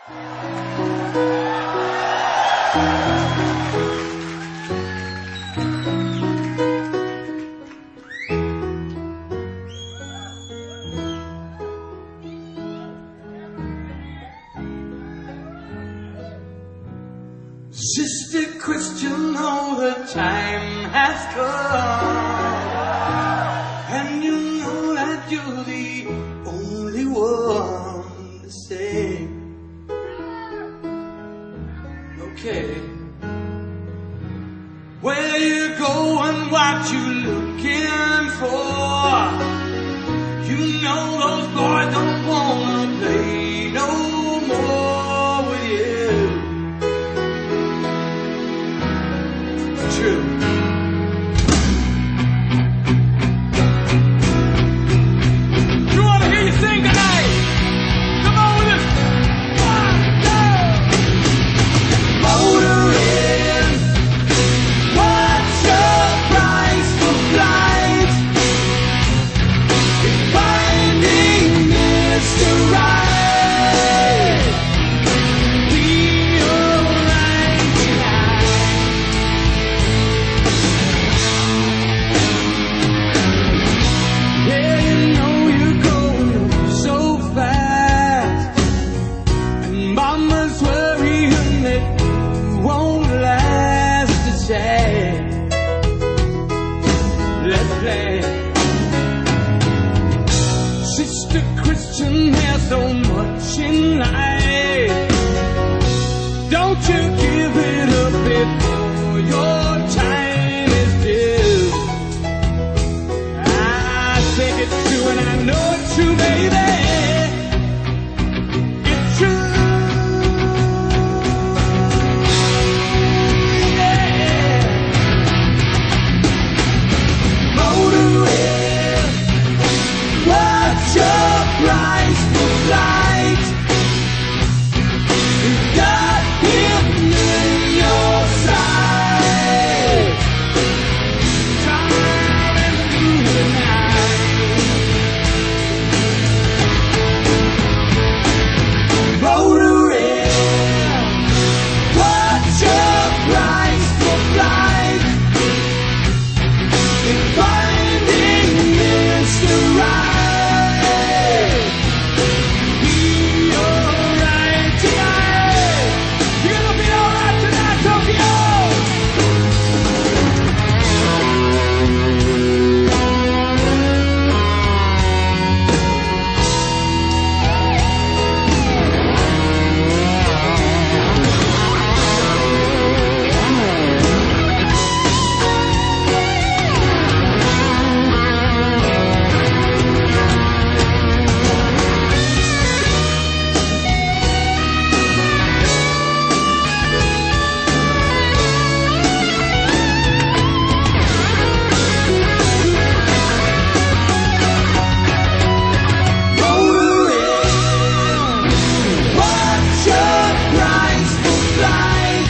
Sister Christian, all the time has come, and you know that you're the only one to say, okay, where you going, what you looking for? You know those boys don't wanna play no more with you. True. You want to hear you sing tonight? Come on with us. 1, 2. Motoring. What's your price for flight? It's finding Mr. Right. Be alright tonight. Yeah, you know you're going so fast, and Mama's worrying that you won't last a chance. Let's play. Sister Christian, there's so much in life. Don't you give it up before your time is due. I think it's true, and I know it's true, baby. It's true. Yeah. Motoring. What's your price for flight? You got him in your sight. Driving through the night. Motoring. What's your price for flight? You're finding Mr. Right. Be alright tonight. You're gonna be alright tonight, Tokyo. What's your price for flight?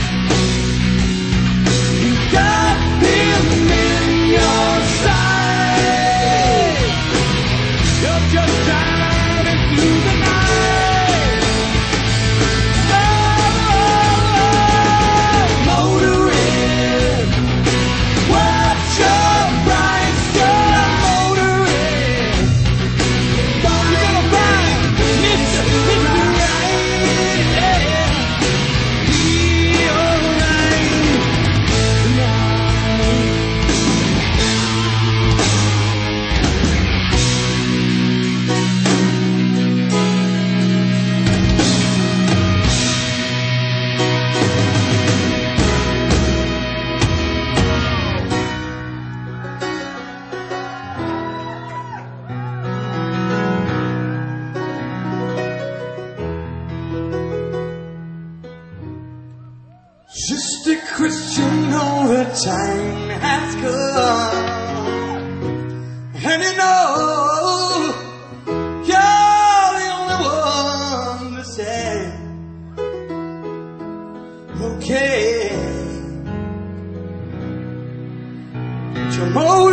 You got him in your sight. You're just driving through the night. Motoring. What's your price for motoring? You're gonna find Mr. Right. Yeah. Be alright tonight. Sister Christian, all the time has come, and you know you're the only one to say, okay, tomorrow.